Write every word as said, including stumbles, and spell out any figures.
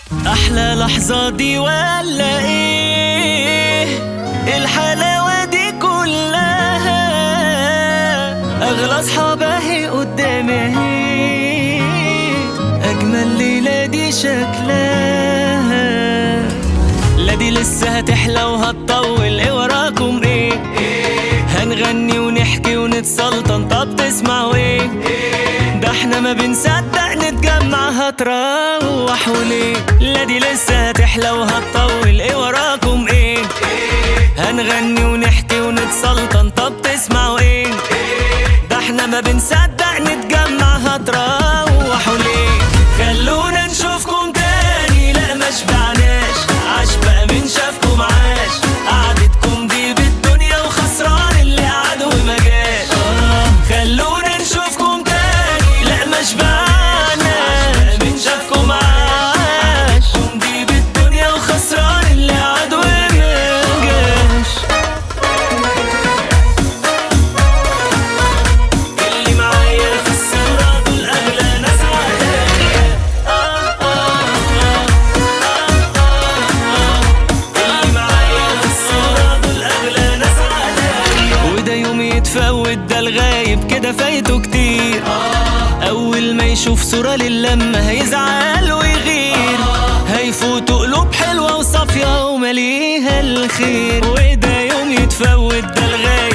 احلى لحظة دي ولا ايه؟ الحلاوة دي كلها، اغلى اصحاب اهي قدامي اهي، اجمل ليلة دي شكلها. لا دي لسه هتحلى وهتطول، ايه وراكم ايه؟ هنغني ونحكي ونتسلطن، طب تسمعوا ايه؟ ده احنا ما بنصدق نتجمع، هتروح وليه؟ لا دي لسه هتحلى وهتطول، ايه وراكم ايه؟ هنغني ونحكي ونتسلطن، طب تسمعوا ايه؟ ده احنا ما بنصدق نتجمع، هتروح وليه؟ خلونا نشوفكم تاني، لا ما شبعناش، عاش بقى من شافكم عاش، قعدتكم دي بالدنيا وخسران اللي قعد وما جاش. خلونا نشوفكم تاني، لا ما شبعناش، من شافكم عاش، قعدتكم دي بالدنيا وخسران اللي قعد وما جاش. اللي معايا في الصورة دول أغلى ناس عليا، اللي معايا في الصورة دول أغلى ناس عليا. وده يوم يتفوت، ده الغايب كده فايته كتير، أول ما يشوف صورة للمة هيزعل ويغير، هيفوتوا قلوب حلوة وصافية ومليها الخير. وده يوم يتفوت، ده الغايب